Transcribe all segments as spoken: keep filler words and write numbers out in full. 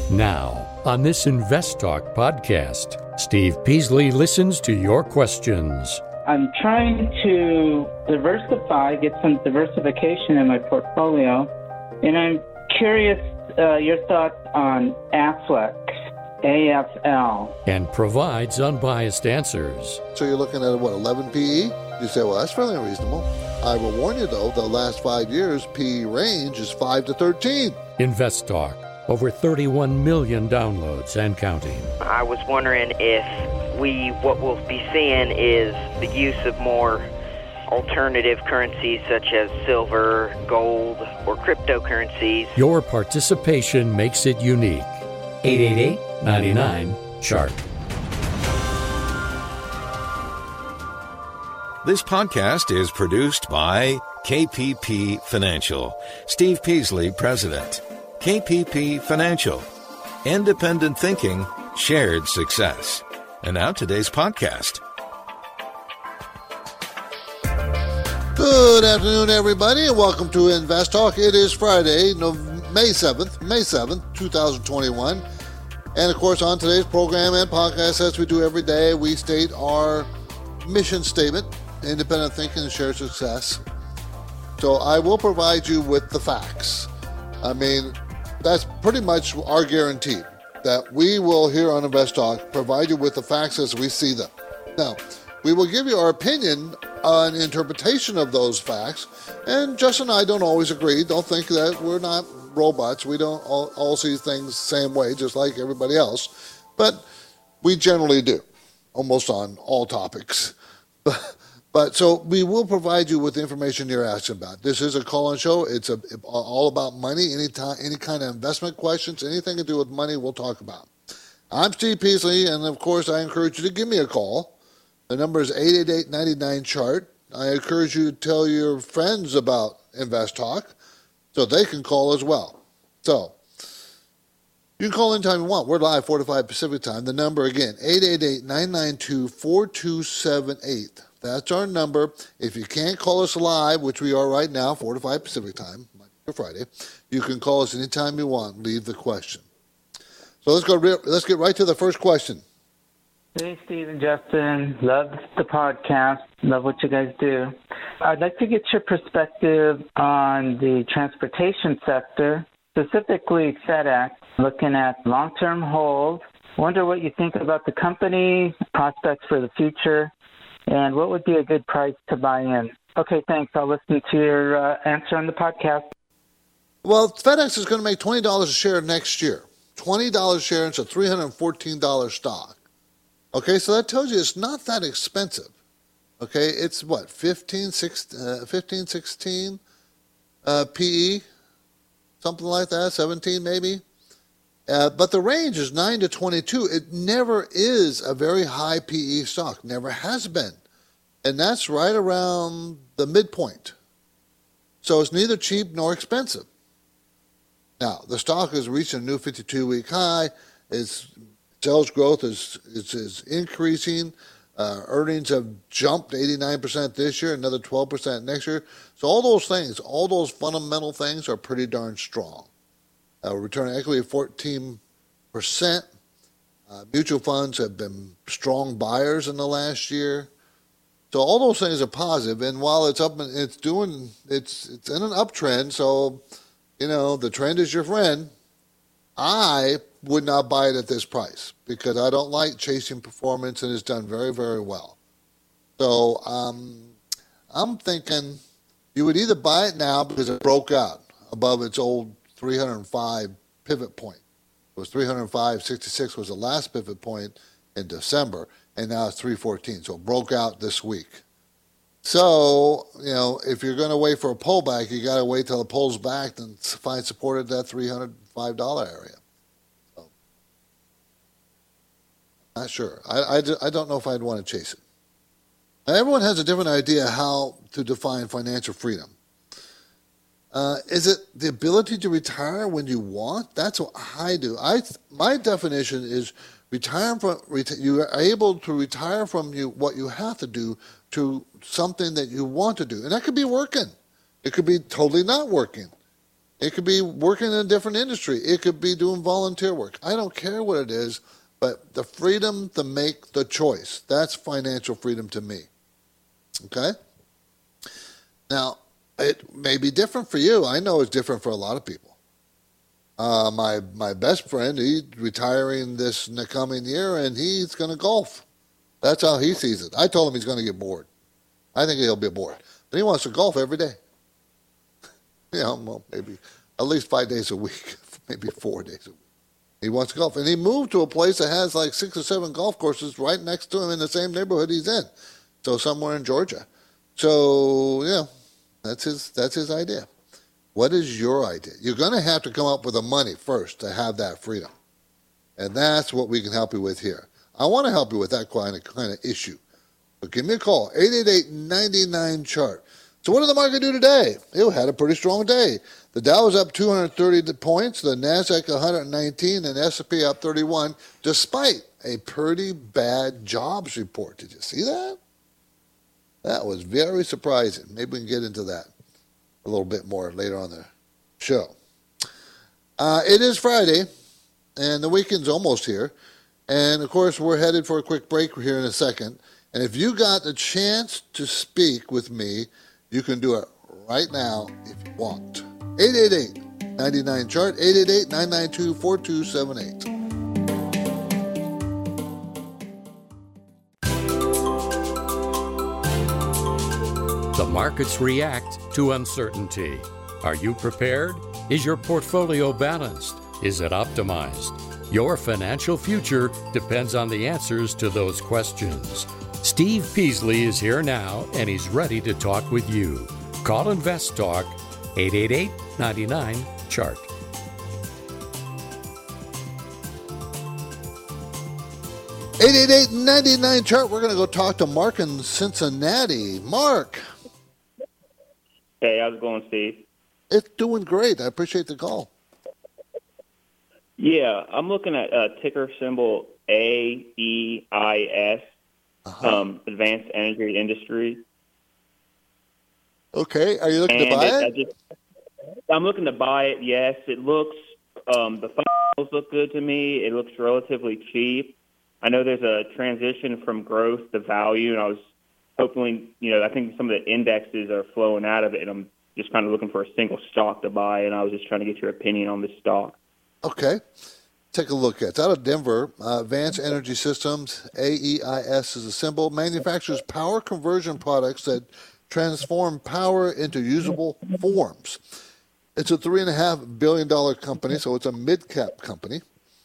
Now, on this Invest Talk podcast, Steve Peasley listens to your questions. I'm trying to diversify, get some diversification in my portfolio, and I'm curious uh, your thoughts on Aflac, A F L. And provides unbiased answers. So you're looking at, what, eleven P E? You say, well, that's fairly reasonable. I will warn you, though, the last five years, P E range is five to thirteen. Invest Talk. Over thirty-one million downloads and counting. I was wondering if we, what we'll be seeing is the use of more alternative currencies such as silver, gold, or cryptocurrencies. Your participation makes it unique. eight eight eight, nine nine, chart. This podcast is produced by K P P Financial. Steve Peasley, President. K P P Financial. Independent thinking, shared success. And now today's podcast. Good afternoon, everybody, and welcome to Invest Talk. It is Friday, May seventh, May seventh, twenty twenty-one. And, of course, on today's program and podcast, as we do every day, we state our mission statement, independent thinking and shared success. So I will provide you with the facts. I mean, that's pretty much our guarantee, that we will, here on Invest Talk, provide you with the facts as we see them. Now, we will give you our opinion on interpretation of those facts, and Justin and I don't always agree. Don't think that we're not robots. We don't all, all see things the same way, just like everybody else, but we generally do, almost on all topics. But But so we will provide you with the information you're asking about. This is a call-in show. It's a, all about money, any time, any kind of investment questions, anything to do with money, we'll talk about. I'm Steve Peasley, and of course, I encourage you to give me a call. The number is eight eight eight, nine nine, chart. I encourage you to tell your friends about Invest Talk so they can call as well. So you can call anytime you want. We're live four to five Pacific time. The number again, eight eight eight, nine nine two, four two seven eight. That's our number. If you can't call us live, which we are right now, four to five Pacific time, Monday to Friday, you can call us anytime you want. Leave the question. So let's go. Let's get right to the first question. Hey, Steve and Justin. Love the podcast. Love what you guys do. I'd like to get your perspective on the transportation sector, specifically FedEx, looking at long-term hold. Wonder what you think about the company, prospects for the future, and what would be a good price to buy in? Okay, thanks. I'll listen to your uh, answer on the podcast. Well, FedEx is going to make twenty dollars a share next year. twenty dollars a share, it's a three hundred fourteen dollars stock. Okay, so that tells you it's not that expensive. Okay, it's what, fifteen, sixteen uh, P E? Something like that, seventeen maybe? Uh, but the range is nine to twenty-two. It never is a very high P E stock, never has been. And that's right around the midpoint. So it's neither cheap nor expensive. Now, the stock has reached a new fifty-two week high. Its sales growth is, is, is increasing. Uh, earnings have jumped eighty-nine percent this year, another twelve percent next year. So all those things, all those fundamental things are pretty darn strong. Uh, return on equity of fourteen percent. Uh, mutual funds have been strong buyers in the last year. So all those things are positive, and while it's up, and it's doing, it's it's in an uptrend. So, you know, the trend is your friend. I would not buy it at this price because I don't like chasing performance, and it's done very, very well. So um, I'm thinking you would either buy it now because it broke out above its old three hundred five pivot point. It was three hundred five sixty-six was the last pivot point in December, and now it's three fourteen. So it broke out this week. So, you know, if you're going to wait for a pullback, you got to wait till it pulls back and find support at that three hundred five dollars area. So, not sure. I, I, I don't know if I'd want to chase it. Now, everyone has a different idea how to define financial freedom. Uh, is it the ability to retire when you want? That's what I do. I my definition is retire from reti- you are able to retire from you what you have to do to something that you want to do, and that could be working. It could be totally not working. It could be working in a different industry. It could be doing volunteer work. I don't care what it is, but the freedom to make the choice, that's financial freedom to me. Okay? Now, it may be different for you. I know it's different for a lot of people. Uh, my my best friend, he's retiring this in the coming year, and he's going to golf. That's how he sees it. I told him he's going to get bored. I think he'll be bored. But he wants to golf every day. You know, well, maybe at least five days a week, maybe four days a week. He wants to golf. And he moved to a place that has like six or seven golf courses right next to him in the same neighborhood he's in. So somewhere in Georgia. So, yeah, that's his that's his idea. What is your idea? You're going to have to come up with the money first to have that freedom. And that's what we can help you with here. I want to help you with that kind of, kind of issue. But give me a call, eight eight eight, nine nine, chart. So what did the market do today? It had a pretty strong day. The Dow was up two hundred thirty points, the NASDAQ one hundred nineteen, and S and P up thirty-one, despite a pretty bad jobs report. Did you see that? That was very surprising. Maybe we can get into that a little bit more later on the show. Uh, it is Friday, and the weekend's almost here. And, of course, we're headed for a quick break here in a second. And if you got the chance to speak with me, you can do it right now if you want. eight eight eight, nine nine, chart, eight eight eight, nine nine two, four two seven eight. The markets react to uncertainty. Are you prepared? Is your portfolio balanced? Is it optimized? Your financial future depends on the answers to those questions. Steve Peasley is here now, and he's ready to talk with you. Call Invest Talk, eight eight eight, nine nine, chart. eight eight eight, nine nine, chart. We're going to go talk to Mark in Cincinnati. Mark. Hey, how's it going, Steve? It's doing great. I appreciate the call. Yeah, I'm looking at uh, ticker symbol A E I S, uh-huh. um, Advanced Energy Industry. Okay, are you looking and to buy it? it? I just, I'm looking to buy it, yes. It looks, um, the fundamentals look good to me. It looks relatively cheap. I know there's a transition from growth to value, and I was hoping, you know, I think some of the indexes are flowing out of it, and I'm just kind of looking for a single stock to buy, and I was just trying to get your opinion on this stock. Okay. Take a look at it. It's out of Denver. Uh, Advanced Energy Systems, A E I S is a symbol. Manufactures power conversion products that transform power into usable forms. It's a three point five billion dollars company, so it's a mid-cap company.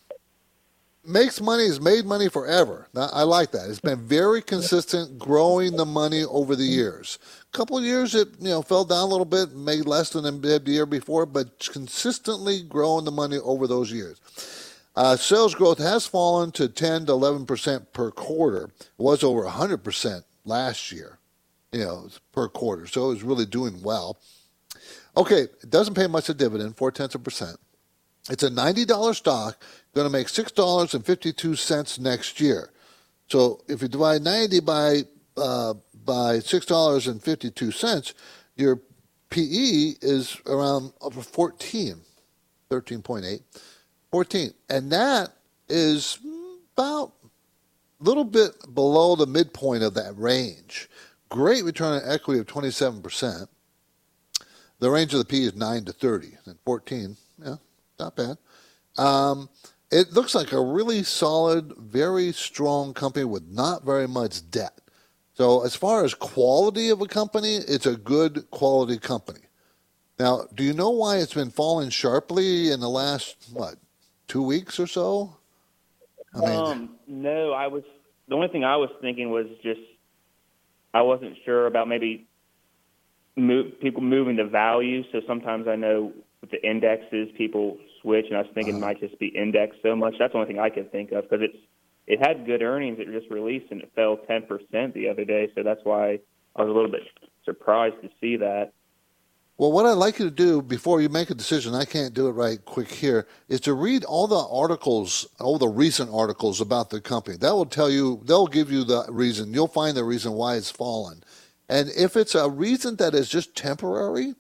Makes money, has made money forever. Now, I like that. It's been very consistent, growing the money over the years. A couple of years it you know fell down a little bit, made less than it did the year before, but consistently growing the money over those years. Uh, sales growth has fallen to ten to eleven percent per quarter. It was over one hundred percent last year, you know, per quarter. So it was really doing well. Okay, it doesn't pay much of dividend, four-tenths of a percent. It's a ninety dollars stock, going to make six dollars and fifty-two cents next year. So if you divide ninety by uh, by six dollars and fifty-two cents, your P E is around fourteen, thirteen point eight, fourteen. And that is about a little bit below the midpoint of that range. Great return on equity of twenty-seven percent. The range of the P E is nine to thirty, and fourteen, yeah. Not bad. Um, it looks like a really solid, very strong company with not very much debt. So as far as quality of a company, it's a good quality company. Now, do you know why it's been falling sharply in the last, what, two weeks or so? I mean, um, no, I was, the only thing I was thinking was just, I wasn't sure about maybe move, people moving the value. So sometimes I know with the indexes, people switch, and I was thinking uh-huh. it might just be indexed so much. That's the only thing I could think of, because it's it had good earnings. It just released, and it fell ten percent the other day, so that's why I was a little bit surprised to see that. Well, what I'd like you to do before you make a decision, I can't do it right quick here, is to read all the articles, all the recent articles about the company. That will tell you, they'll give you the reason. You'll find the reason why it's fallen. And if it's a reason that is just temporary,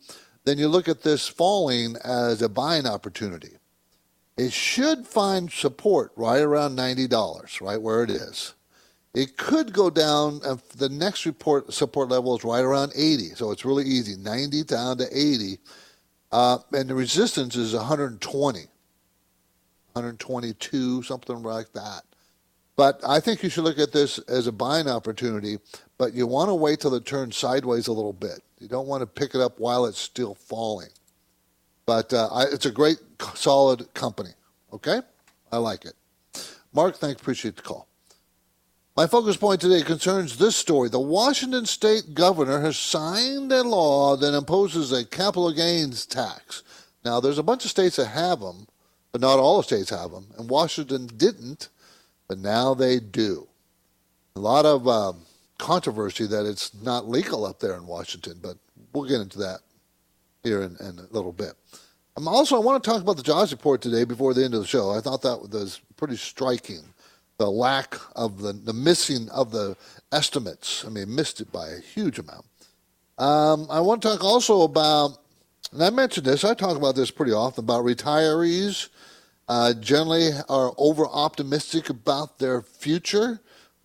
then you look at this falling as a buying opportunity. It should find support right around ninety dollars, right where it is. It could go down. Uh, the next report support level is right around eighty, so it's really easy, ninety down to eighty. Uh, and the resistance is one hundred twenty, one hundred twenty-two, something like that. But I think you should look at this as a buying opportunity, but you want to wait till it turns sideways a little bit. You don't want to pick it up while it's still falling. But uh, I, it's a great, solid company, okay? I like it. Mark, thanks, appreciate the call. My focus point today concerns this story. The Washington state governor has signed a law that imposes a capital gains tax. Now, there's a bunch of states that have them, but not all the states have them, and Washington didn't, but now they do. A lot of um, controversy that it's not legal up there in Washington, but we'll get into that here in, in a little bit. Um, also, I want to talk about the jobs report today before the end of the show. I thought that was pretty striking. The lack of the, the missing of the estimates. I mean, missed it by a huge amount. Um, I want to talk also about, and I mentioned this, I talk about this pretty often, about retirees uh, generally are over-optimistic about their future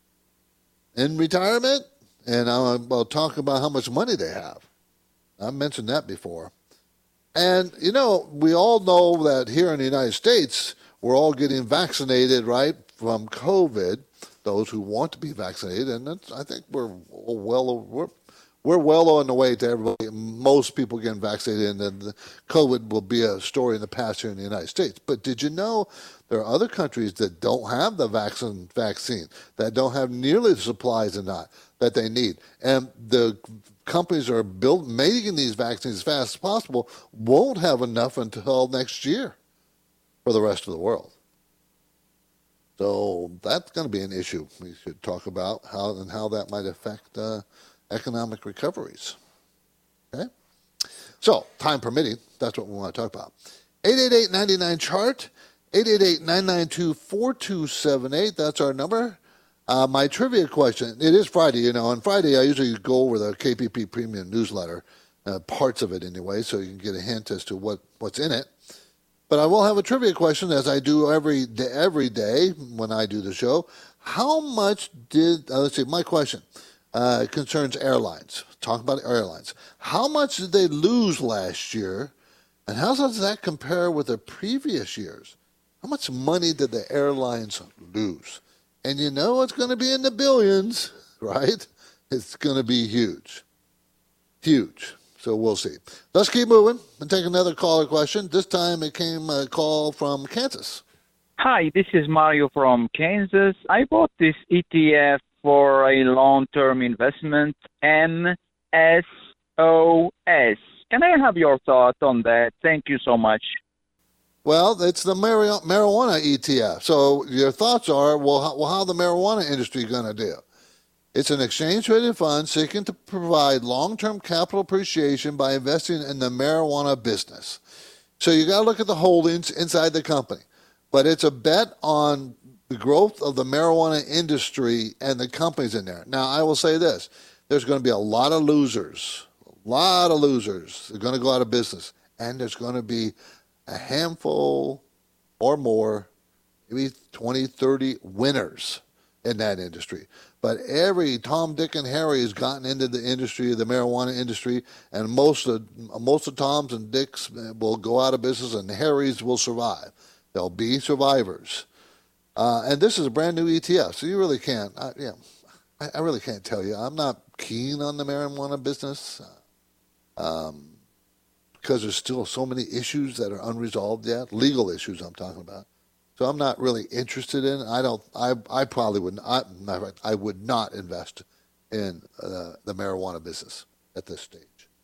in retirement, and I'll, I'll talk about how much money they have. I've mentioned that before. And, you know, we all know that here in the United States, we're all getting vaccinated, right, from COVID, those who want to be vaccinated, and that's, I think we're well we're, we're well on the way to everybody, most people getting vaccinated, and then the COVID will be a story in the past here in the United States. But did you know there are other countries that don't have the vaccine, vaccine that don't have nearly the supplies and not that they need, and the companies that are build, making these vaccines as fast as possible won't have enough until next year for the rest of the world. So that's going to be an issue we should talk about, how and how that might affect uh, economic recoveries. Okay? So, time permitting, that's what we want to talk about. eight eight eight, nine nine, C H A R T, eight eight eight, nine nine two, four two seven eight, that's our number. Uh, my trivia question, it is Friday, you know. On Friday, I usually go over the K P P Premium newsletter, uh, parts of it anyway, so you can get a hint as to what, what's in it. But I will have a trivia question, as I do every day, every day when I do the show. How much did, uh, let's see, my question uh, concerns airlines. Talk about airlines. How much did they lose last year, and how does that compare with the previous years? How much money did the airlines lose? And you know it's going to be in the billions, right? It's going to be huge. Huge. So we'll see. Let's keep moving and take another caller question. This time it came a call from Kansas. Hi, this is Mario from Kansas. I bought this E T F for a long-term investment, M S O S. Can I have your thoughts on that? Thank you so much. Well, it's the mari- marijuana E T F. So your thoughts are, well, how, well, how the marijuana industry going to do? It's an exchange-traded fund seeking to provide long-term capital appreciation by investing in the marijuana business. So you got to look at the holdings inside the company. But it's a bet on the growth of the marijuana industry and the companies in there. Now, I will say this. There's going to be a lot of losers, a lot of losers. They're going to go out of business. And there's going to be a handful or more, maybe twenty, thirty winners in that industry. But every Tom, Dick, and Harry has gotten into the industry, the marijuana industry, and most of most of Toms and Dicks will go out of business, and Harrys will survive. They'll be survivors. Uh, and this is a brand new E T F, so you really can't. I, yeah, I, I really can't tell you. I'm not keen on the marijuana business um, because there's still so many issues that are unresolved yet, legal issues I'm talking about. So I'm not really interested in. I don't. I. I probably would not. I would not invest in uh, the marijuana business at this stage.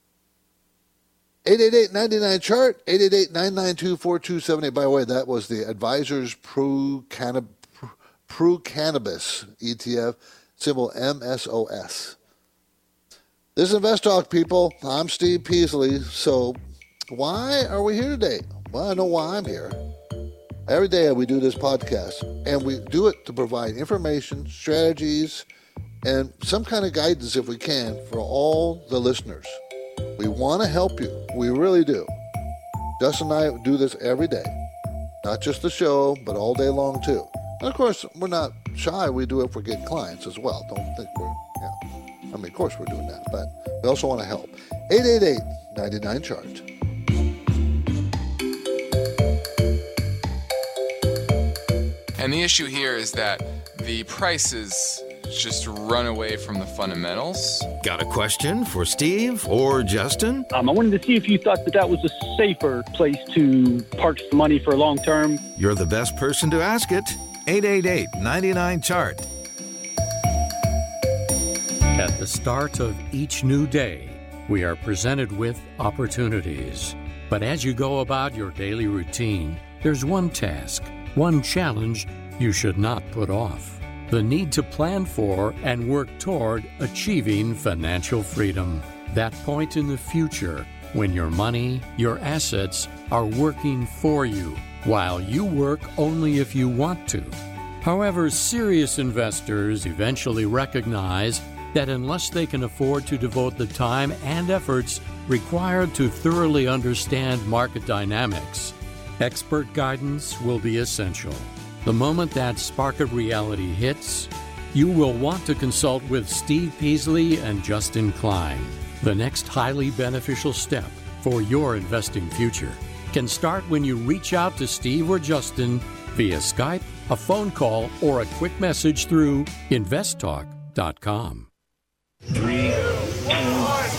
eight eight eight, nine nine, C H A R T, eight eight eight, nine nine two, four two seven eight. By the way, that was the Advisors Pro Cannab- Pro Cannabis E T F, symbol M S O S. This is Invest Talk, people. I'm Steve Peasley. So why are we here today? Well, I know why I'm here. Every day we do this podcast, and we do it to provide information, strategies, and some kind of guidance, if we can, for all the listeners. We want to help you. We really do. Justin and I do this every day. Not just the show, but all day long too. And of course, we're not shy. We do it for getting clients as well. Don't think we're, yeah. I mean, of course we're doing that, but we also want to help. eight eight eight, nine nine, chart. And the issue here is that the prices just run away from the fundamentals. Got a question for Steve or Justin? Um, I wanted to see if you thought that that was a safer place to park some money for long term. You're the best person to ask it. eight eight eight, nine nine, chart. At the start of each new day, we are presented with opportunities. But as you go about your daily routine, there's one task, one challenge you should not put off. The need to plan for and work toward achieving financial freedom. That point in the future when your money, your assets are working for you, while you work only if you want to. However, serious investors eventually recognize that unless they can afford to devote the time and efforts required to thoroughly understand market dynamics, expert guidance will be essential. The moment that spark of reality hits, you will want to consult with Steve Peasley and Justin Klein. The next highly beneficial step for your investing future can start when you reach out to Steve or Justin via Skype, a phone call, or a quick message through invest talk dot com. Three, two,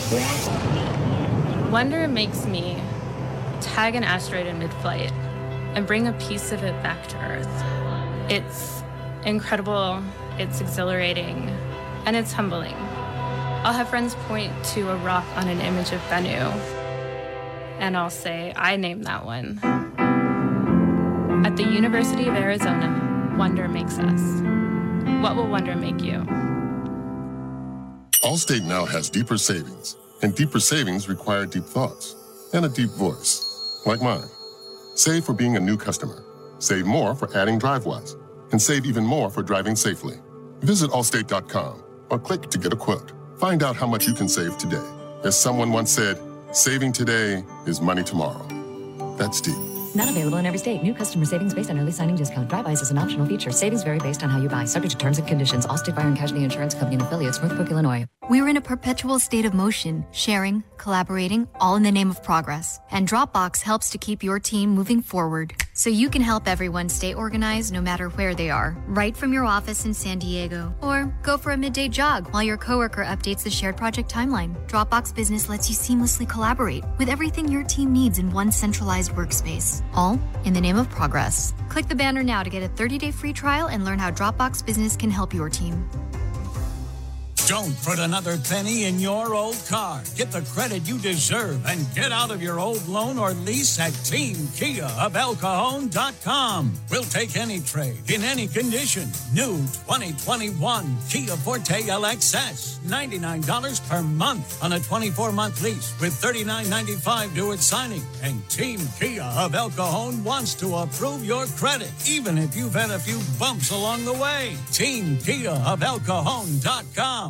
one. Wonder makes me tag an asteroid in mid-flight and bring a piece of it back to Earth. It's incredible, it's exhilarating, and it's humbling. I'll have friends point to a rock on an image of Bennu, and I'll say, I named that one. At the University of Arizona, wonder makes us. What will wonder make you? Allstate now has deeper savings, and deeper savings require deep thoughts and a deep voice, like mine. Save for being a new customer. Save more for adding DriveWise, and save even more for driving safely. Visit allstate dot com or click to get a quote. Find out how much you can save today. As someone once said, saving today is money tomorrow. That's deep. Not available in every state. New customer savings based on early signing discount. DriveWise is an optional feature. Savings vary based on how you buy. Subject to terms and conditions. Allstate Fire and Casualty Insurance Company and affiliates, Northbrook, Illinois. We're in a perpetual state of motion, sharing, collaborating, all in the name of progress. And Dropbox helps to keep your team moving forward, so you can help everyone stay organized no matter where they are, right from your office in San Diego. Or go for a midday jog while your coworker updates the shared project timeline. Dropbox Business lets you seamlessly collaborate with everything your team needs in one centralized workspace, all in the name of progress. Click the banner now to get a thirty-day free trial and learn how Dropbox Business can help your team. Don't put another penny in your old car. Get the credit you deserve and get out of your old loan or lease at Team Kia of El Cajon dot com. We'll take any trade in any condition. New twenty twenty-one Kia Forte L X S. ninety-nine dollars per month on a twenty-four month lease with thirty-nine ninety-five due at signing. And Team Kia of El Cajon wants to approve your credit, even if you've had a few bumps along the way. Team Kia of El Cajon dot com.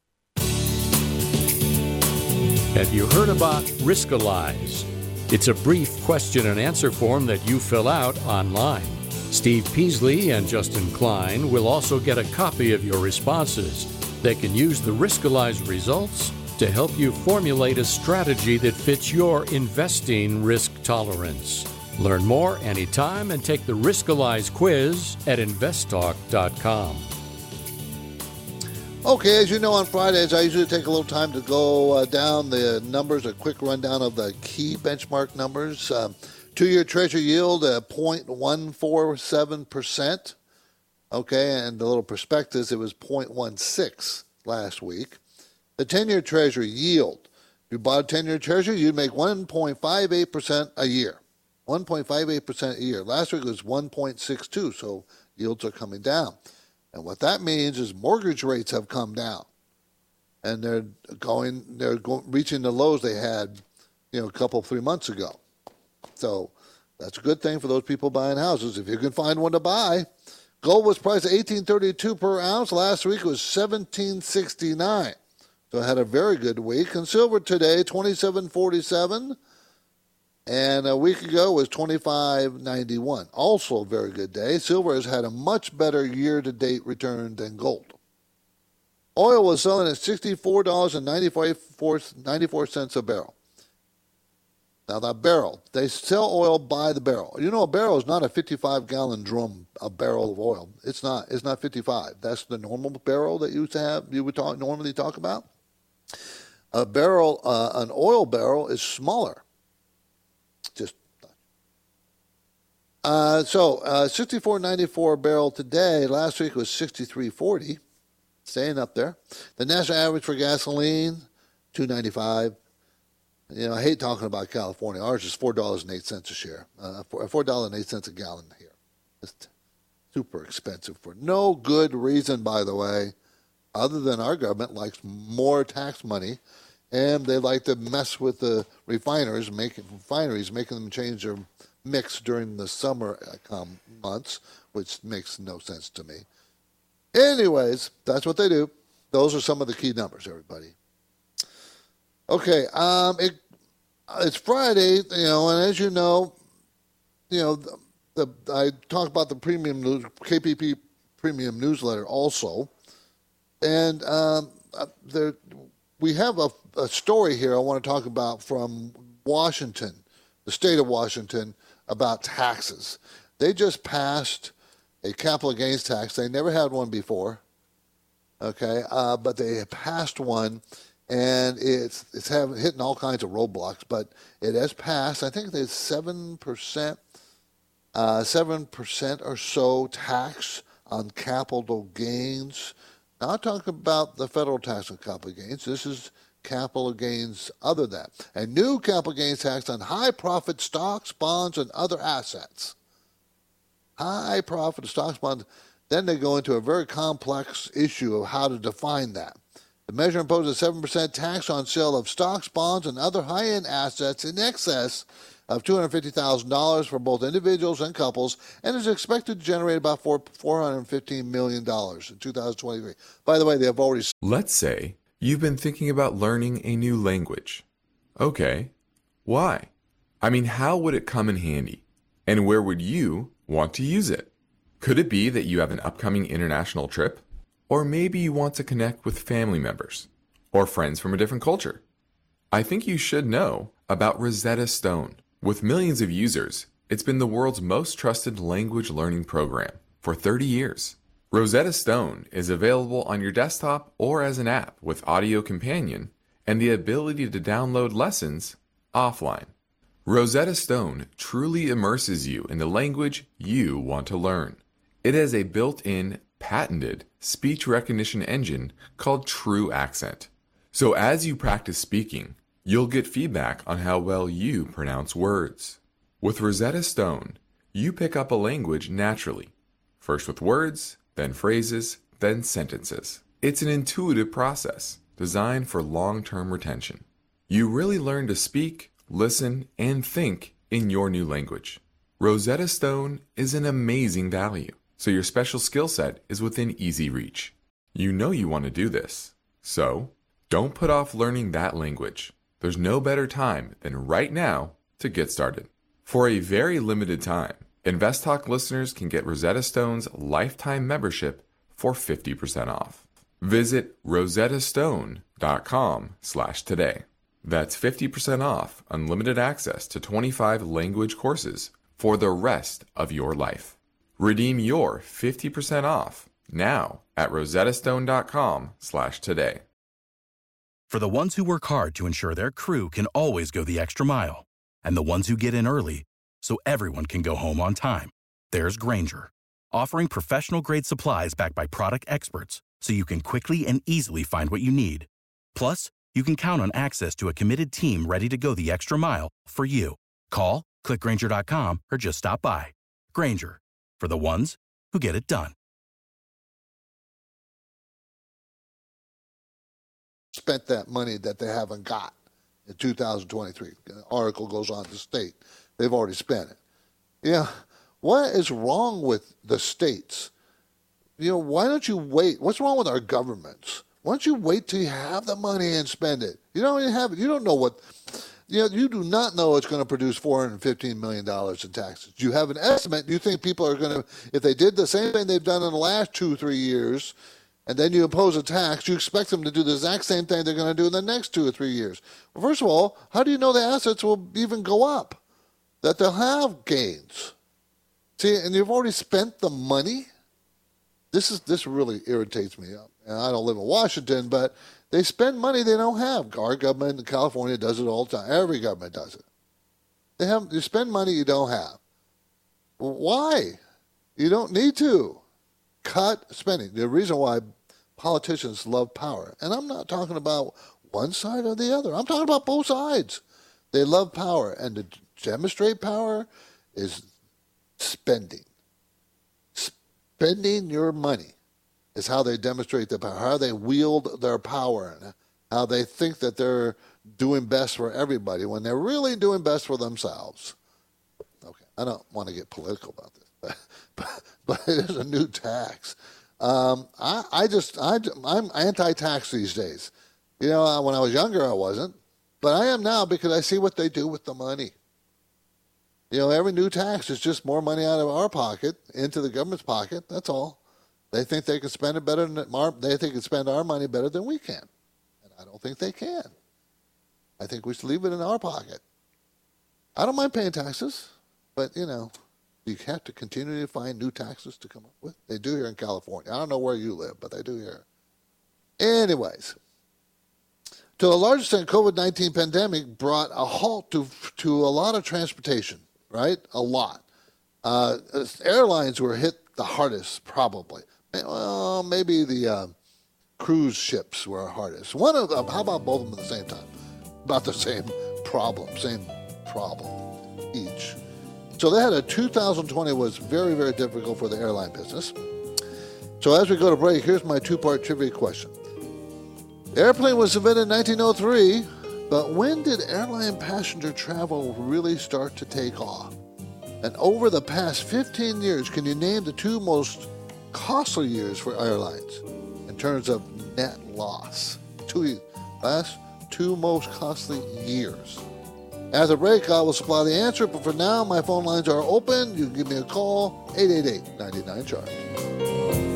Have you heard about Riskalyze? It's a brief question and answer form that you fill out online. Steve Peasley and Justin Klein will also get a copy of your responses. They can use the Riskalyze results to help you formulate a strategy that fits your investing risk tolerance. Learn more anytime and take the Riskalyze quiz at invest talk dot com. Okay, as you know, on Fridays, I usually take a little time to go uh, down the numbers, a quick rundown of the key benchmark numbers. Um, two-year Treasury yield at zero point one four seven percent. Okay, and the little prospectus, it was zero point one six last week. The ten-year Treasury yield, if you bought a ten-year Treasury, you'd make one point five eight percent a year. one point five eight percent a year. Last week it was one point six two, so yields are coming down. And what that means is mortgage rates have come down, and they're going, they're going, reaching the lows they had, you know, a couple, three months ago. So that's a good thing for those people buying houses if you can find one to buy. Gold was priced at eighteen thirty-two per ounce. Last week it was seventeen sixty-nine. So it had a very good week. And silver today, twenty-seven forty-seven. And a week ago was twenty-five ninety-one. Also a very good day. Silver has had a much better year-to-date return than gold. Oil was selling at sixty-four dollars and ninety-four cents a barrel. Now that barrel, they sell oil by the barrel. You know, a barrel is not a fifty-five gallon drum, a barrel of oil. It's not. It's not fifty-five. That's the normal barrel that you used to have. You would talk normally talk about. A barrel, uh, an oil barrel, is smaller. Just uh, so uh, sixty-four ninety-four a barrel today. Last week was sixty-three forty, staying up there. The national average for gasoline, two ninety-five. You know, I hate talking about California. Ours is four dollars and eight cents a share, uh, four dollars and eight cents a gallon here. It's super expensive for no good reason, by the way, other than our government likes more tax money. And they like to mess with the refiners, making refineries, making them change their mix during the summer um, months, which makes no sense to me. Anyways, that's what they do. Those are some of the key numbers, everybody. Okay, um, it, it's Friday, you know, and as you know, you know, the, the I talk about the premium news, K P P premium newsletter also, and um, there. We have a, a story here I want to talk about from Washington, the state of Washington, about taxes. They just passed a capital gains tax. They never had one before, okay, uh, but they passed one, and it's it's having, hitting all kinds of roadblocks, but it has passed. I think there's seven percent, uh, seven percent or so tax on capital gains. Now, I'm talking about the federal tax on capital gains. This is capital gains other than. A new capital gains tax on high-profit stocks, bonds, and other assets. High-profit stocks, bonds. Then they go into a very complex issue of how to define that. The measure imposes a seven percent tax on sale of stocks, bonds, and other high-end assets in excess of two hundred fifty thousand dollars for both individuals and couples, and is expected to generate about four hundred fifteen million dollars in two thousand twenty-three. By the way, they have already... Let's say you've been thinking about learning a new language. Okay, why? I mean, how would it come in handy? And where would you want to use it? Could it be that you have an upcoming international trip? Or maybe you want to connect with family members or friends from a different culture? I think you should know about Rosetta Stone. With millions of users, it's been the world's most trusted language learning program for thirty years. Rosetta Stone is available on your desktop or as an app with Audio Companion and the ability to download lessons offline. Rosetta Stone truly immerses you in the language you want to learn. It has a built-in, patented speech recognition engine called True Accent. So as you practice speaking, you'll get feedback on how well you pronounce words. With Rosetta Stone, you pick up a language naturally, first with words, then phrases, then sentences. It's an intuitive process designed for long-term retention. You really learn to speak, listen, and think in your new language. Rosetta Stone is an amazing value, so your special skill set is within easy reach. You know you want to do this, so don't put off learning that language. There's no better time than right now to get started. For a very limited time, InvestTalk listeners can get Rosetta Stone's lifetime membership for fifty percent off. Visit rosettastone.com slash today. That's fifty percent off unlimited access to twenty-five language courses for the rest of your life. Redeem your fifty percent off now at rosettastone.com slash today. For the ones who work hard to ensure their crew can always go the extra mile, and the ones who get in early so everyone can go home on time, there's Grainger, offering professional-grade supplies backed by product experts so you can quickly and easily find what you need. Plus, you can count on access to a committed team ready to go the extra mile for you. Call, click Grainger dot com, or just stop by. Grainger, for the ones who get it done. Spent that money that they haven't got in two thousand twenty-three. The article goes on to state they've already spent it. Yeah, what is wrong with the states? You know, why don't you wait? What's wrong with our governments? Why don't you wait till you have the money and spend it? You don't even have it. You don't know what, you know, you do not know it's going to produce four hundred fifteen million dollars in taxes. You have an estimate. You think people are going to, if they did the same thing they've done in the last two, three years, and then you impose a tax, you expect them to do the exact same thing they're going to do in the next two or three years. Well, first of all, how do you know the assets will even go up, that they'll have gains? See, and you've already spent the money. This is this really irritates me. And I don't live in Washington, but they spend money they don't have. Our government in California does it all the time. Every government does it. They have you spend money you don't have. Why? You don't need to. Cut spending. The reason why politicians love power, and I'm not talking about one side or the other. I'm talking about both sides. They love power, and to demonstrate power is spending. Spending your money is how they demonstrate their power, how they wield their power, and how they think that they're doing best for everybody when they're really doing best for themselves. Okay, I don't want to get political about this, but but, but it is a new tax. Um, I, I just, I, I'm anti-tax these days. You know, when I was younger, I wasn't, but I am now because I see what they do with the money. You know, every new tax is just more money out of our pocket into the government's pocket. That's all. They think they can spend it better than our, they think they can spend our money better than we can, and I don't think they can. I think we should leave it in our pocket. I don't mind paying taxes, but you know, you have to continue to find new taxes to come up with. They do here in California. I don't know where you live, but they do here. Anyways, to a large extent, COVID nineteen pandemic brought a halt to to a lot of transportation. Right? A lot. Uh, airlines were hit the hardest, probably. Well, maybe the uh, cruise ships were hardest. One of them, how about both of them at the same time? About the same problem, same problem each. So they had a two thousand twenty was very, very difficult for the airline business. So as we go to break, here's my two-part trivia question. The airplane was invented in nineteen oh three, but when did airline passenger travel really start to take off? And over the past fifteen years, can you name the two most costly years for airlines in terms of net loss? Two last two most costly years. After the break, I will supply the answer, but for now, my phone lines are open. You can give me a call, eight eight eight, nine nine, C H A R T.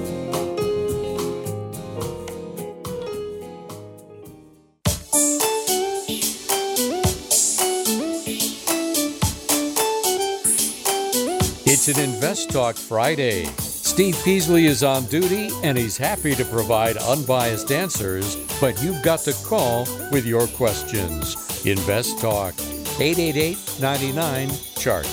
It's an Invest Talk Friday. Steve Peasley is on duty, and he's happy to provide unbiased answers, but you've got to call with your questions. Invest Talk, eight eight eight, nine nine, C H A R T.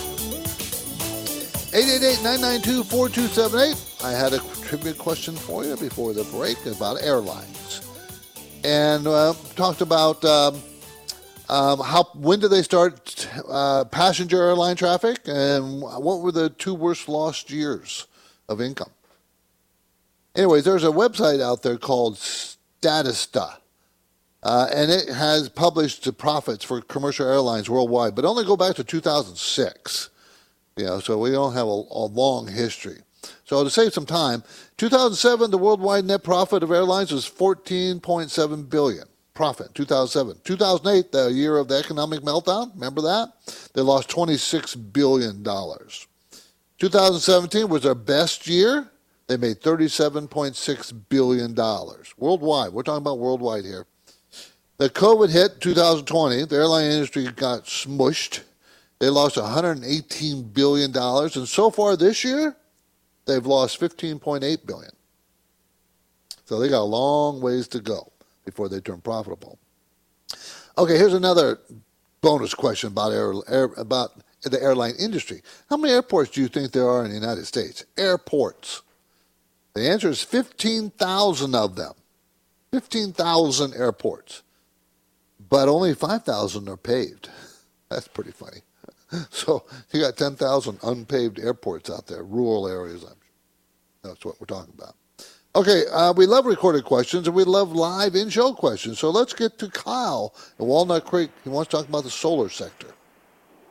eight eight eight, nine nine two, four two seven eight. I had a trivia question for you before the break about airlines. And uh, talked about um, um, how when did they start uh, passenger airline traffic, and what were the two worst lost years of income. Anyways, there's a website out there called Statista, uh, and it has published the profits for commercial airlines worldwide, but only go back to two thousand six. You know, so we don't have a, a long history. So to save some time, two thousand seven, the worldwide net profit of airlines was fourteen point seven billion dollars. Profit, two thousand seven. two thousand eight, the year of the economic meltdown, remember that? They lost twenty-six billion dollars. two thousand seventeen was their best year. They made thirty-seven point six billion dollars. Worldwide, we're talking about worldwide here. The COVID hit two thousand twenty. The airline industry got smushed. They lost one hundred eighteen billion dollars. And so far this year, they've lost fifteen point eight billion dollars. So they got a long ways to go before they turn profitable. Okay, here's another bonus question about air, air, about the airline industry. How many airports do you think there are in the United States? Airports. The answer is fifteen thousand of them. fifteen thousand airports. But only five thousand are paved. That's pretty funny. So you got ten thousand unpaved airports out there, rural areas, I'm sure. That's what we're talking about. Okay, uh, we love recorded questions, and we love live in-show questions. So let's get to Kyle in Walnut Creek. He wants to talk about the solar sector.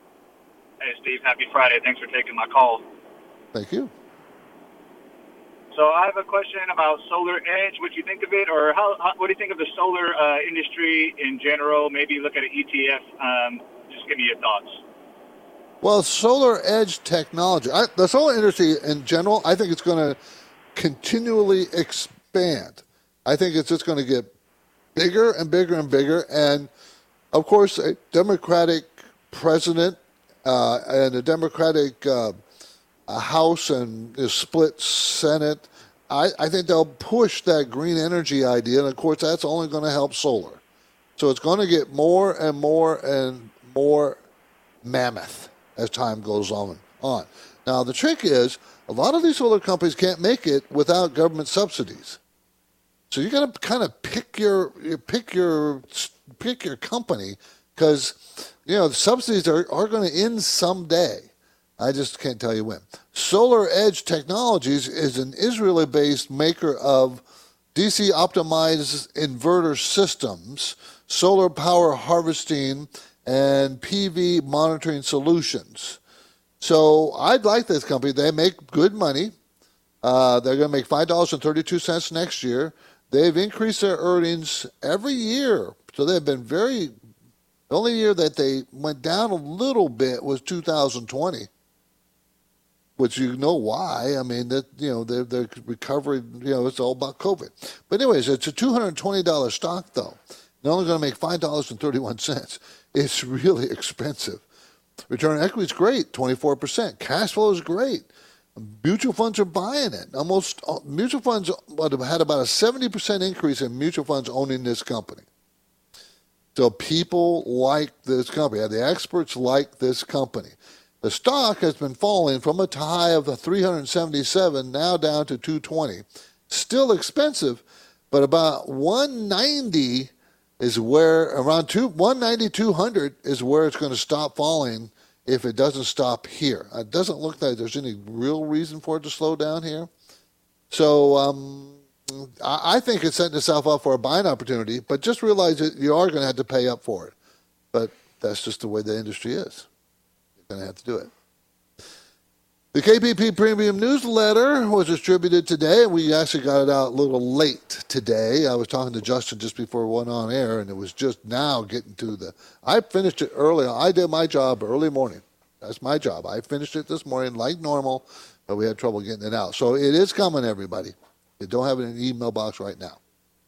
Hey, Steve. Happy Friday. Thanks for taking my call. Thank you. So I have a question about Solar Edge. What do you think of it, or how, how what do you think of the solar uh, industry in general? Maybe look at an E T F. Um, just give me your thoughts. Well, Solar Edge technology, I, the solar industry in general, I think it's going to continually expand. I think it's just going to get bigger and bigger and bigger. And, of course, a Democratic president uh, and a Democratic uh, House and a split Senate, I, I think they'll push that green energy idea. And, of course, that's only going to help solar. So it's going to get more and more and more mammoth as time goes on. on. Now, the trick is a lot of these solar companies can't make it without government subsidies. So you got to kind of pick your, you pick your pick your company because, you know, the subsidies are, are going to end someday. I just can't tell you when. Solar Edge Technologies is an Israeli-based maker of D C optimized inverter systems, solar power harvesting, and P V monitoring solutions. So I'd like this company. They make good money. Uh, they're going to make five dollars and thirty-two cents next year. They've increased their earnings every year. So they've been very, the only year that they went down a little bit was two thousand twenty, which you know why. I mean, that you know, they're, they're recovering, you know, it's all about COVID. But anyways, it's a two hundred twenty dollars stock, though. They're only going to make five dollars and thirty-one cents. It's really expensive. Return on equity is great, twenty-four percent. Cash flow is great. Mutual funds are buying it. Almost uh, mutual funds had about a seventy percent increase in mutual funds owning this company. So people like this company. The experts like this company. The stock has been falling from a high of three hundred seventy-seven now down to two twenty. Still expensive, but about one ninety is where around two one ninety two hundred is where it's going to stop falling if it doesn't stop here. It doesn't look like there's any real reason for it to slow down here. So um, I, I think it's setting itself up for a buying opportunity, but just realize that you are going to have to pay up for it. But that's just the way the industry is. You're going to have to do it. The K P P Premium Newsletter was distributed today, and we actually got it out a little late today. I was talking to Justin just before we went on air, and it was just now getting to the... I finished it early. I did my job early morning. That's my job. I finished it this morning like normal, but we had trouble getting it out. So it is coming, everybody. You don't have it in the email box right now.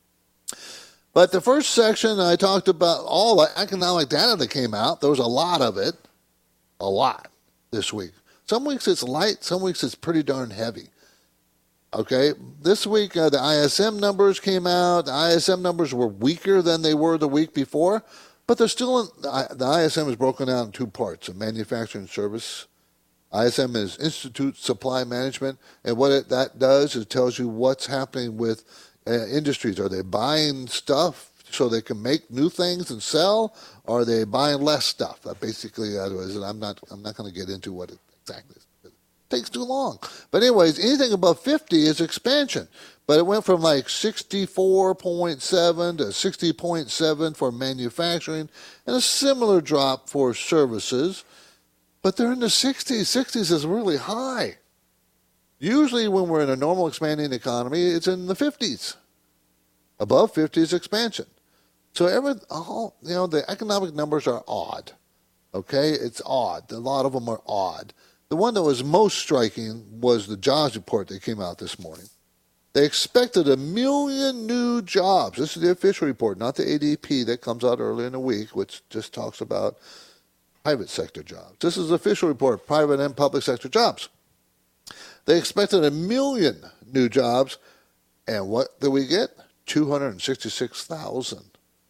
But the first section, I talked about all the economic data that came out. There was a lot of it, a lot this week. Some weeks it's light, some weeks it's pretty darn heavy. Okay, this week uh, the I S M numbers came out. The I S M numbers were weaker than they were the week before, but they're still in, the I S M is broken out in two parts: a manufacturing service. I S M is Institute Supply Management, and what it, that does is it tells you what's happening with uh, industries. Are they buying stuff so they can make new things and sell, or are they buying less stuff? Uh, basically, that was it. I'm not. I'm not going to get into what it exactly is. It takes too long. But anyways, anything above fifty is expansion. But it went from like sixty-four point seven to sixty point seven for manufacturing, and a similar drop for services. But they're in the sixties. sixties is really high. Usually when we're in a normal expanding economy, it's in the fifties. Above fifty is expansion. So every, all, you know, the economic numbers are odd. Okay? It's odd. A lot of them are odd. The one that was most striking was the jobs report that came out this morning. They expected a million new jobs. This is the official report, not the A D P that comes out early in the week, which just talks about private sector jobs. This is the official report, private and public sector jobs. They expected a million new jobs, and what did we get? two hundred sixty-six thousand.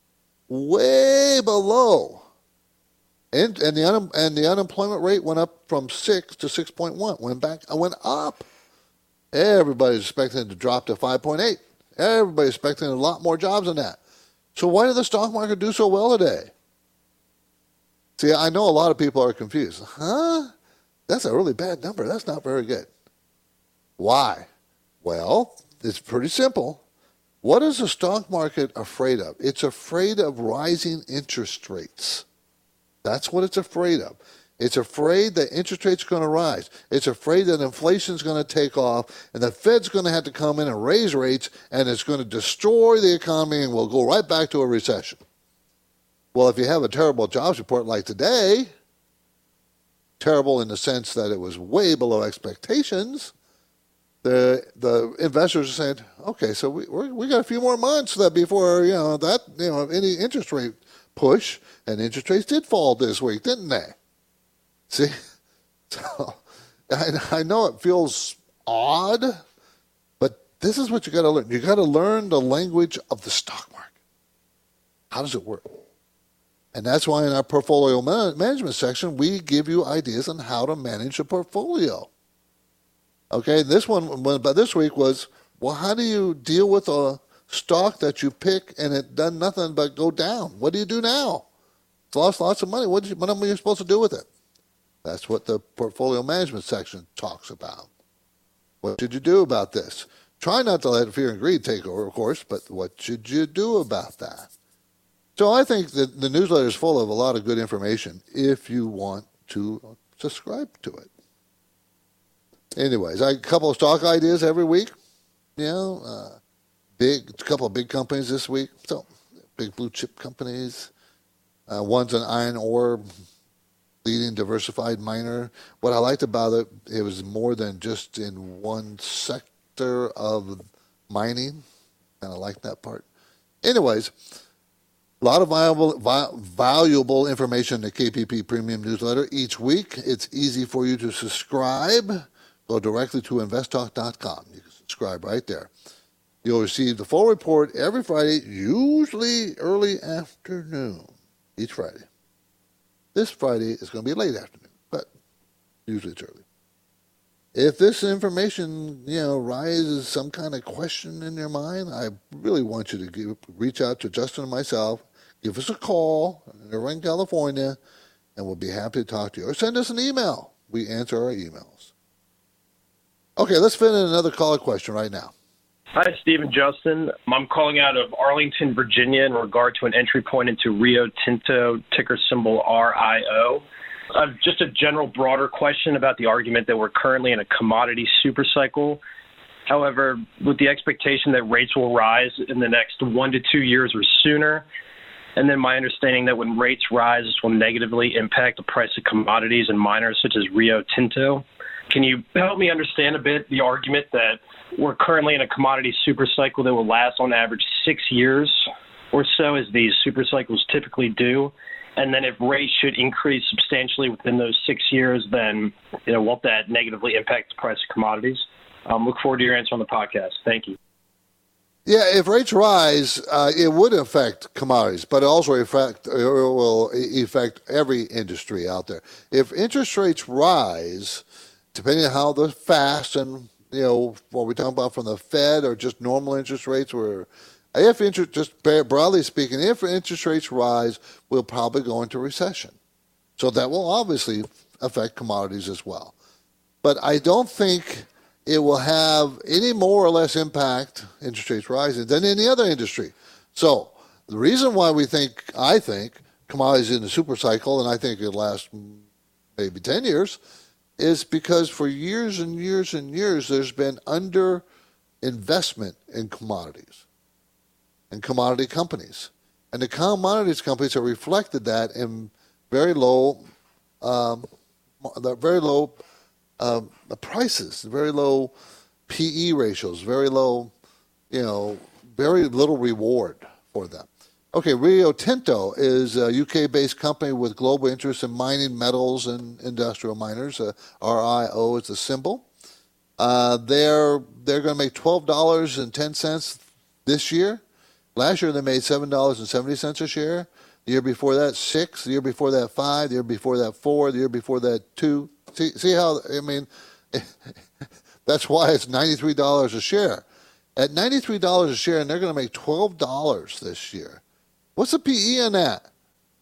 Way below. And, and, the un, and the unemployment rate went up from six to six point one. Went back, went up. Everybody's expecting it to drop to five point eight. Everybody's expecting a lot more jobs than that. So why did the stock market do so well today? See, I know a lot of people are confused. Huh? That's a really bad number. That's not very good. Why? Well, it's pretty simple. What is the stock market afraid of? It's afraid of rising interest rates. That's what it's afraid of. It's afraid that interest rates are going to rise. It's afraid that inflation is going to take off, and the Fed's going to have to come in and raise rates, and it's going to destroy the economy, and we'll go right back to a recession. Well, if you have a terrible jobs report like today, terrible in the sense that it was way below expectations, the the investors are saying, okay, so we we're, we got a few more months that before you know that you know any interest rate push, and interest rates did fall this week, didn't they? See, so I, I know it feels odd, but this is what you got to learn. You got to learn the language of the stock market. How does it work? And that's why in our portfolio man- management section, we give you ideas on how to manage a portfolio. Okay, this one, but this week was, well, how do you deal with a stock that you pick and it done nothing but go down? What do you do now? It's lost lots of money. What, did you, what are you supposed to do with it? That's what the portfolio management section talks about. What should you do about this? Try not to let fear and greed take over, of course, but what should you do about that? So I think that the newsletter is full of a lot of good information if you want to subscribe to it. Anyways, I a couple of stock ideas every week. You know, uh, big, a couple of big companies this week. So, big blue chip companies. Uh, one's an iron ore leading diversified miner. What I liked about it, it was more than just in one sector of mining. Kind of like that part. Anyways, a lot of viable, vi- valuable information in the K P P Premium Newsletter each week. It's easy for you to subscribe. Go directly to invest talk dot com. You can subscribe right there. You'll receive the full report every Friday, usually early afternoon, each Friday. This Friday is going to be late afternoon, but usually it's early. If this information, you know, raises some kind of question in your mind, I really want you to give, reach out to Justin and myself, give us a call in Irvine, California, and we'll be happy to talk to you. Or send us an email. We answer our emails. Okay, let's fit in another caller question right now. Hi, Steve and Justin. I'm calling out of Arlington, Virginia in regard to an entry point into Rio Tinto, ticker symbol R I O. Uh, just a general broader question about the argument that we're currently in a commodity supercycle. However, with the expectation that rates will rise in the next one to two years or sooner, and then my understanding that when rates rise, this will negatively impact the price of commodities and miners such as Rio Tinto. Can you help me understand a bit the argument that we're currently in a commodity supercycle that will last on average six years or so, as these supercycles typically do? And then if rates should increase substantially within those six years, then you know, won't that negatively impact the price of commodities? Um, look forward to your answer on the podcast. Thank you. Yeah, if rates rise, uh, it would affect commodities, but it also affect, it will affect every industry out there. If interest rates rise, depending on how the fast and, you know, what we're talking about from the Fed or just normal interest rates, where if interest, just broadly speaking, if interest rates rise, we'll probably go into recession. So that will obviously affect commodities as well. But I don't think it will have any more or less impact, interest rates rising, than any other industry. So the reason why we think, I think, commodities in the super cycle, and I think it'll last maybe ten years, is because for years and years and years, there's been under investment in commodities and commodity companies. And the commodities companies have reflected that in very low, um, very low uh, prices, very low P E ratios, very low, you know, very little reward for them. Okay, Rio Tinto is a U K-based company with global interests in mining metals and industrial miners. Uh, R I O is the symbol. Uh, they're they're going to make twelve dollars and ten cents this year. Last year they made seven dollars and seventy cents a share. The year before that, six. The year before that, five. The year before that, four. The year before that, two. See, see how, I mean, that's why it's ninety-three dollars a share. At ninety-three dollars a share, and they're going to make twelve dollars this year. What's the P E on that?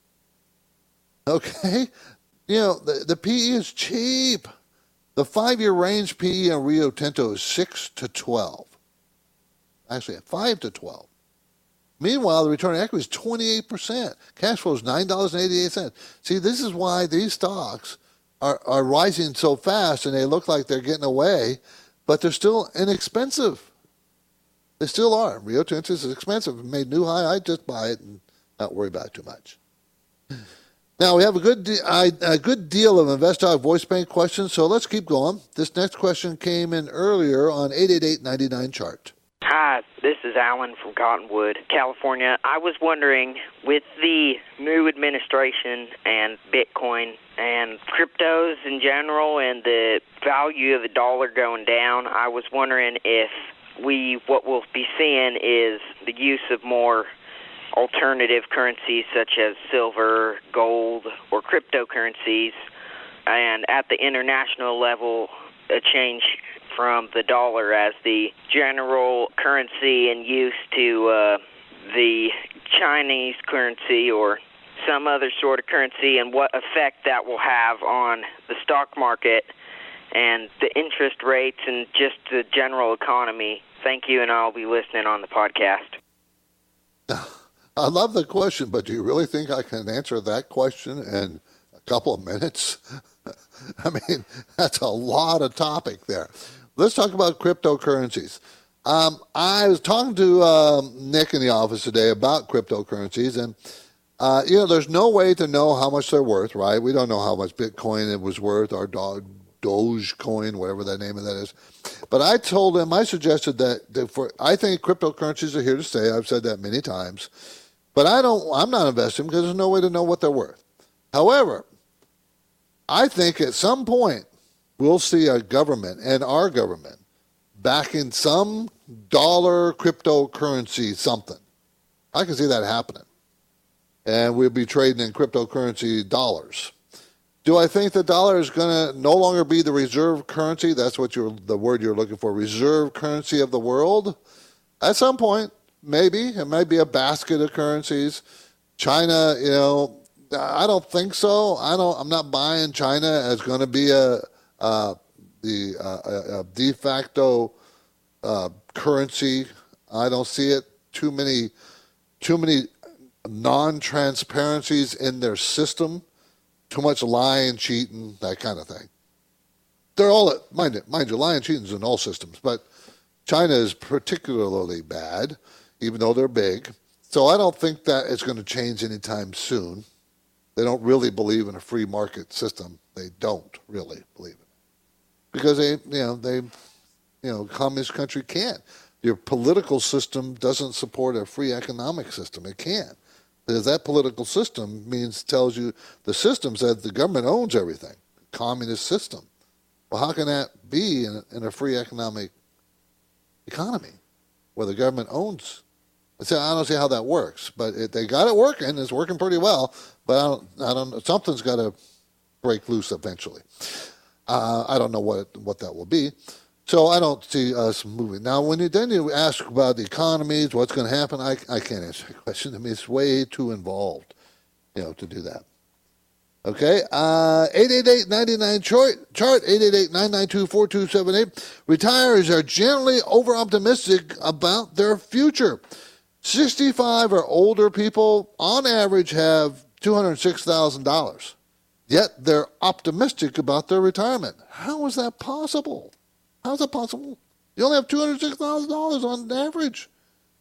Okay? You know, the, the P E is cheap. The five-year range P E on Rio Tinto is six to twelve. Actually, at five to twelve. Meanwhile, the return on equity is twenty-eight percent. Cash flow is nine dollars and eighty-eight cents. See, this is why these stocks are, are rising so fast and they look like they're getting away, but they're still inexpensive. They still are. Rio Tinto is expensive. It made new high. I just buy it and not worry about it too much. Now, we have a good de- I, a good deal of InvestTalk voice bank questions, so let's keep going. This next question came in earlier on eight eight eight, nine nine, chart. Hi, this is Alan from Cottonwood, California. I was wondering, with the new administration and Bitcoin and cryptos in general and the value of the dollar going down, I was wondering if we what we'll be seeing is the use of more alternative currencies such as silver, gold, or cryptocurrencies, and at the international level, a change from the dollar as the general currency and use to uh, the Chinese currency or some other sort of currency, and what effect that will have on the stock market and the interest rates and just the general economy. Thank you, and I'll be listening on the podcast. I love the question, but do you really think I can answer that question in a couple of minutes? I mean, that's a lot of topic there. Let's talk about cryptocurrencies. Um, I was talking to um, Nick in the office today about cryptocurrencies, and uh, you know, there's no way to know how much they're worth, right? We don't know how much Bitcoin it was worth, or Do- Dogecoin, whatever the name of that is. But I told him, I suggested that, that for I think cryptocurrencies are here to stay. I've said that many times. But I don't, I'm not investing because there's no way to know what they're worth. However, I think at some point we'll see a government and our government backing some dollar cryptocurrency something. I can see that happening. And we'll be trading in cryptocurrency dollars. Do I think the dollar is going to no longer be the reserve currency? That's what you're, the word you're looking for, reserve currency of the world? At some point. Maybe. It might be a basket of currencies. China, you know, I don't think so. I don't, I'm not buying China as going to be a, uh, the, uh, a, a de facto uh, currency. I don't see it. Too many, too many non-transparencies in their system. Too much lying, cheating, that kind of thing. They're all, mind it, mind you, lying, cheating is in all systems, but China is particularly bad, even though they're big. So I don't think that it's going to change anytime soon. They don't really believe in a free market system. They don't really believe in it. Because they, you know, they, you know, communist country can't. Your political system doesn't support a free economic system. It can't. Because that political system means, tells you, the system says the government owns everything. Communist system. Well, how can that be in a, in a free economic economy where the government owns? So I don't see how that works, but it, they got it working. It's working pretty well, but I don't. I don't. Something's got to break loose eventually. Uh, I don't know what what that will be. So I don't see us moving. Now, when you then you ask about the economies, what's going to happen, I I can't answer that question. I mean, it's way too involved, you know, to do that. Okay, uh, eight eight eight, nine nine, chart, chart eight eight eight, nine nine two, four two seven eight. Retirees are generally over-optimistic about their future. sixty-five or older people, on average, have two hundred six thousand dollars. Yet they're optimistic about their retirement. How is that possible? How is that possible? You only have two hundred six thousand dollars on average.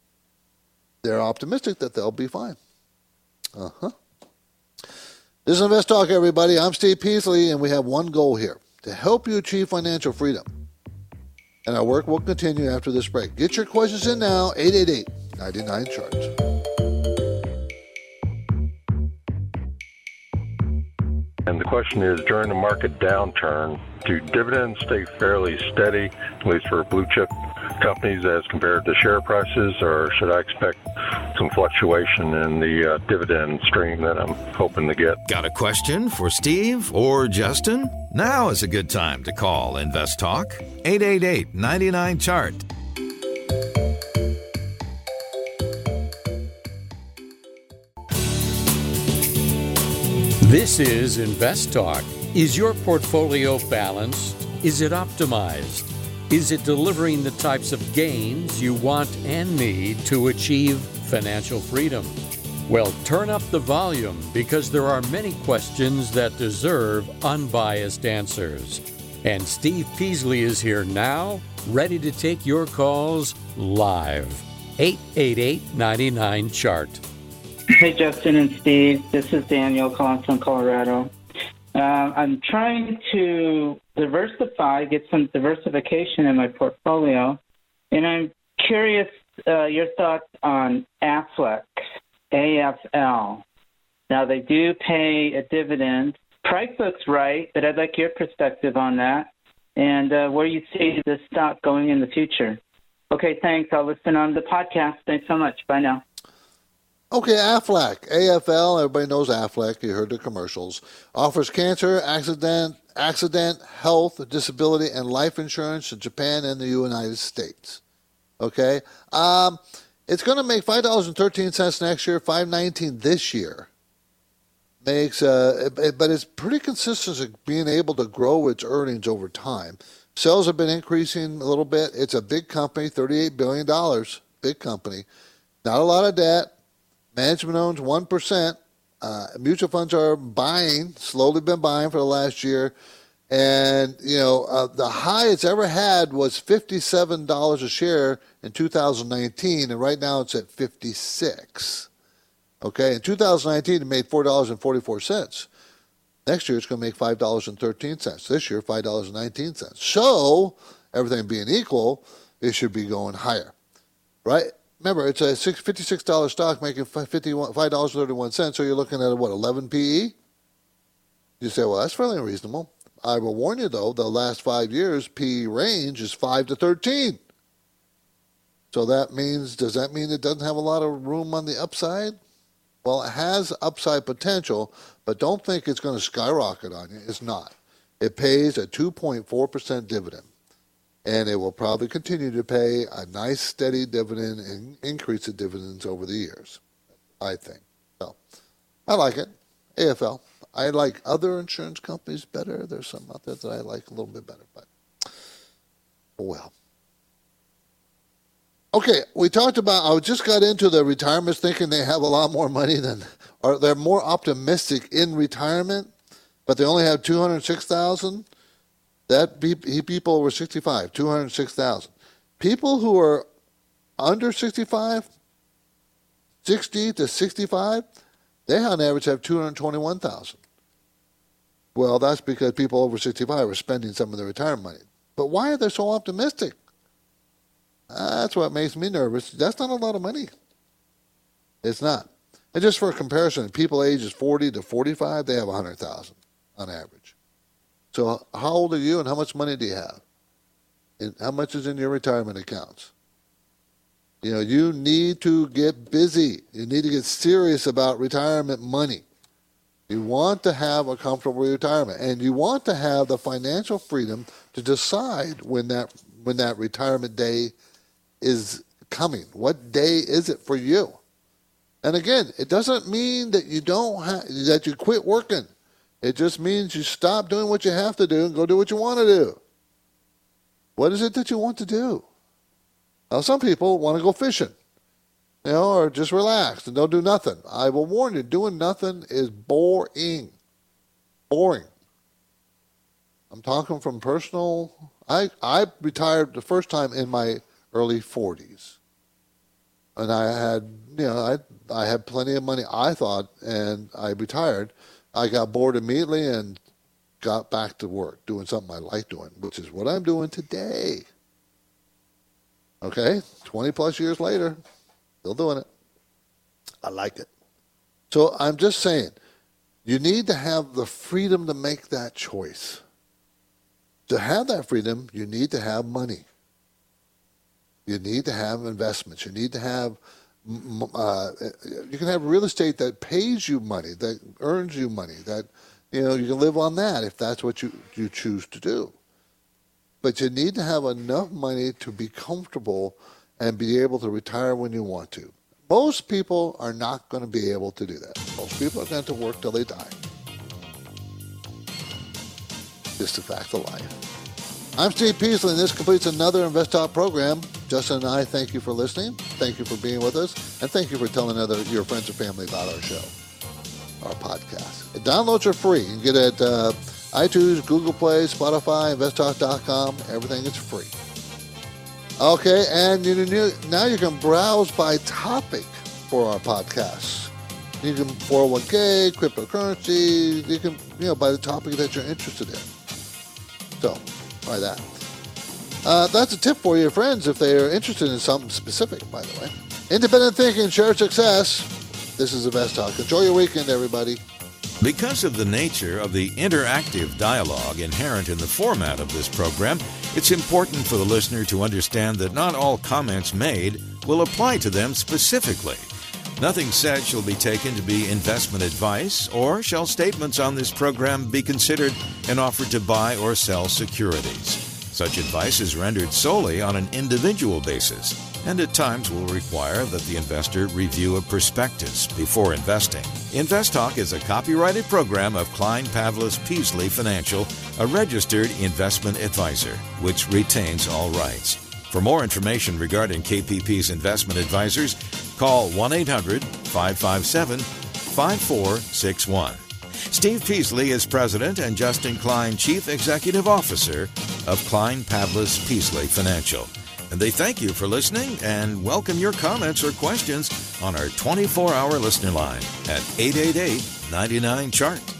They're optimistic that they'll be fine. Uh-huh. This is Invest Talk, everybody. I'm Steve Peasley, and we have one goal here, to help you achieve financial freedom. And our work will continue after this break. Get your questions in now, eight eight eight, nine nine, chart. And the question is, during the market downturn, do dividends stay fairly steady, at least for blue chip companies as compared to share prices, or should I expect some fluctuation in the uh, dividend stream that I'm hoping to get? Got a question for Steve or Justin? Now is a good time to call Invest Talk, eight eight eight, nine nine, chart. This is Invest Talk. Is your portfolio balanced? Is it optimized? Is it delivering the types of gains you want and need to achieve financial freedom? Well, turn up the volume because there are many questions that deserve unbiased answers. And Steve Peasley is here now, ready to take your calls live. eight eight eight, nine nine, C H A R T. Hey, Justin and Steve. This is Daniel calling from Colorado. Uh, I'm trying to diversify, get some diversification in my portfolio, and I'm curious uh, your thoughts on Aflac, A F L. Now, they do pay a dividend. Price looks right, but I'd like your perspective on that and uh, where you see the stock going in the future. Okay, thanks. I'll listen on the podcast. Thanks so much. Bye now. Okay, Aflac, A F L, everybody knows Aflac, you heard the commercials, offers cancer, accident, accident, health, disability, and life insurance in Japan and the United States. Okay? Um, it's going to make five dollars and thirteen cents next year, five dollars and nineteen cents this year. Makes, uh, but it's pretty consistent at being able to grow its earnings over time. Sales have been increasing a little bit. It's a big company, thirty-eight billion dollars, big company. Not a lot of debt. Management owns one percent. Uh, mutual funds are buying, slowly been buying for the last year. And, you know, uh, the high it's ever had was fifty-seven dollars a share in two thousand nineteen, and right now it's at fifty-six. Okay, in two thousand nineteen, it made four dollars and forty-four cents. Next year, it's going to make five dollars and thirteen cents. This year, five dollars and nineteen cents. So, everything being equal, it should be going higher, right? Remember, it's a fifty-six dollars stock making five dollars and thirty-one cents, so you're looking at, what, eleven P E? You say, well, that's fairly reasonable. I will warn you, though, the last five years, P E range is five to thirteen. So that means, does that mean it doesn't have a lot of room on the upside? Well, it has upside potential, but don't think it's going to skyrocket on you. It's not. It pays a two point four percent dividend. And it will probably continue to pay a nice, steady dividend and increase the dividends over the years, I think. So, I like it. A F L. I like other insurance companies better. There's some out there that I like a little bit better, but well. Okay, we talked about, I just got into the retirements thinking they have a lot more money than, or they're more optimistic in retirement, but they only have two hundred six thousand dollars. That be, people over sixty-five, two hundred six thousand. People who are under sixty-five, sixty to sixty-five, they on average have two hundred twenty-one thousand. Well, that's because people over sixty-five are spending some of their retirement money. But why are they so optimistic? That's what makes me nervous. That's not a lot of money. It's not. And just for comparison, people ages forty to forty-five, they have one hundred thousand on average. So how old are you and how much money do you have? And how much is in your retirement accounts? You know, you need to get busy. You need to get serious about retirement money. You want to have a comfortable retirement, and you want to have the financial freedom to decide when that when that retirement day is coming. What day is it for you? And again, it doesn't mean that you don't ha- that you quit working. It just means you stop doing what you have to do and go do what you want to do. What is it that you want to do? Now, some people want to go fishing, you know, or just relax and don't do nothing. I will warn you, doing nothing is boring. Boring. I'm talking from personal. I, I retired the first time in my early forties. And I had, you know, I, I had plenty of money, I thought, and I retired. I got bored immediately and got back to work, doing something I like doing, which is what I'm doing today. Okay, twenty plus years later, still doing it. I like it. So I'm just saying, you need to have the freedom to make that choice. To have that freedom, you need to have money. You need to have investments. You need to have Uh, you can have real estate that pays you money, that earns you money, that, you know, you can live on that if that's what you, you choose to do. But you need to have enough money to be comfortable and be able to retire when you want to. Most people are not going to be able to do that. Most people are going to work till they die. Just a fact of life. I'm Steve Peasley, and this completes another InvestTalk program. Justin and I thank you for listening. Thank you for being with us. And thank you for telling other your friends and family about our show, our podcast. The downloads are free. You can get it at uh, iTunes, Google Play, Spotify, invest talk dot com. Everything is free. Okay, and you, you, now you can browse by topic for our podcasts. You can four oh one k, cryptocurrency, you can, you know, by the topic that you're interested in. So, try that. Uh, that's a tip for your friends if they are interested in something specific, by the way. Independent thinking, share success. This is Invest Talk. Enjoy your weekend, everybody. Because of the nature of the interactive dialogue inherent in the format of this program, it's important for the listener to understand that not all comments made will apply to them specifically. Nothing said shall be taken to be investment advice, or shall statements on this program be considered an offer to buy or sell securities. Such advice is rendered solely on an individual basis, and at times will require that the investor review a prospectus before investing. InvestTalk is a copyrighted program of Klein Pavlis Peasley Financial, a registered investment advisor, which retains all rights. For more information regarding K P P's investment advisors, call one eight hundred, five five seven, five four six one. Steve Peasley is President and Justin Klein Chief Executive Officer of Klein Pavlis Peasley Financial. And they thank you for listening and welcome your comments or questions on our twenty-four hour listener line at eight eight eight, nine nine, C H A R T.